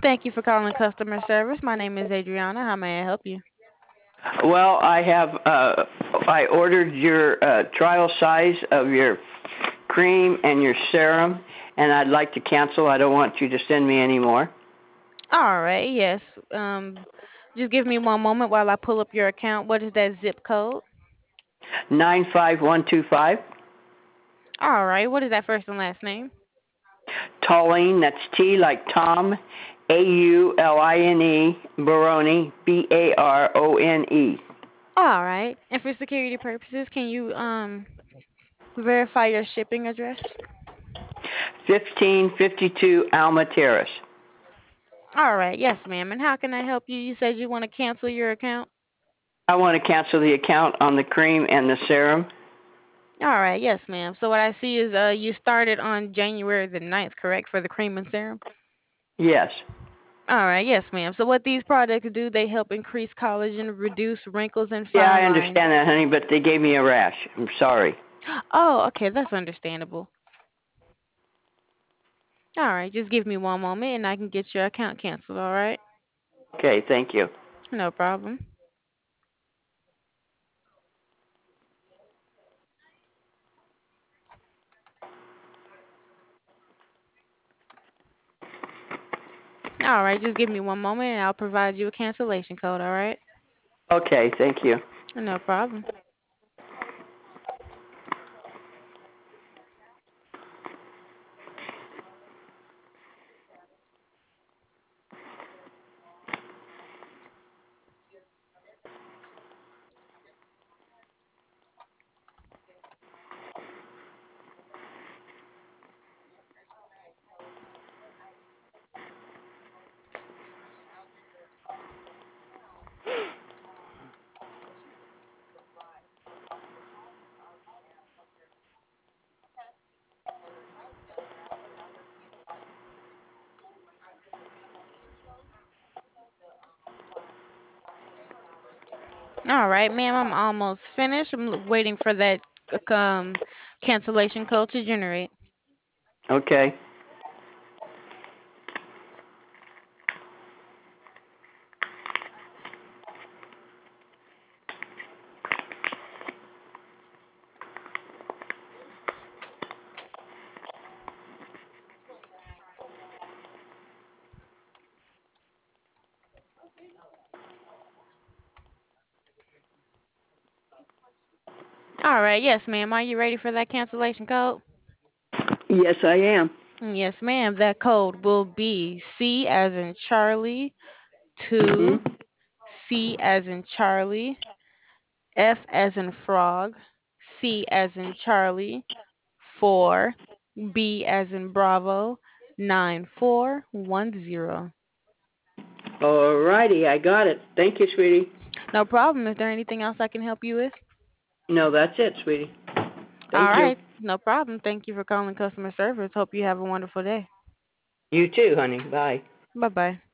Thank you for calling customer service. My name is Adriana. How may I help you? Well, I ordered your trial size of your cream and your serum, and I'd like to cancel. I don't want you to send me any more. All right, yes. Just give me one moment while I pull up your account. What is that zip code? 95125. All right, what is that first and last name? Tauline, that's T like Tom, Auline, Baroni, Barone. All right. And for security purposes, can you verify your shipping address? 1552 Alma Terrace. All right, yes, ma'am. And how can I help you? You said you want to cancel your account? I want to cancel the account on the cream and the serum. All right, yes, ma'am. So what I see is you started on January the 9th, correct, for the cream and serum? Yes. All right, yes, ma'am. So what these products do, they help increase collagen, reduce wrinkles and Yeah, fine I lines. understand that, honey, but they gave me a rash. I'm sorry. Oh, okay, that's understandable. All right, just give me one moment and I can get your account canceled, all right? Okay, thank you. No problem. All right, just give me one moment and I'll provide you a cancellation code, all right? Okay, thank you. No problem. All right, ma'am, I'm almost finished. Waiting for that cancellation code to generate. Okay. All right, yes, ma'am. Are you ready for that cancellation code? Yes, I am. Yes, ma'am. That code will be C as in Charlie, 2, Mhm. C as in Charlie, F as in frog, C as in Charlie, 4, B as in Bravo, 9410. All righty, I got it. Thank you, sweetie. No problem. Is there anything else I can help you with? No, that's it, sweetie. All Thank you. right. No problem. Thank you for calling customer service. Hope you have a wonderful day. You too, honey. Bye. Bye bye.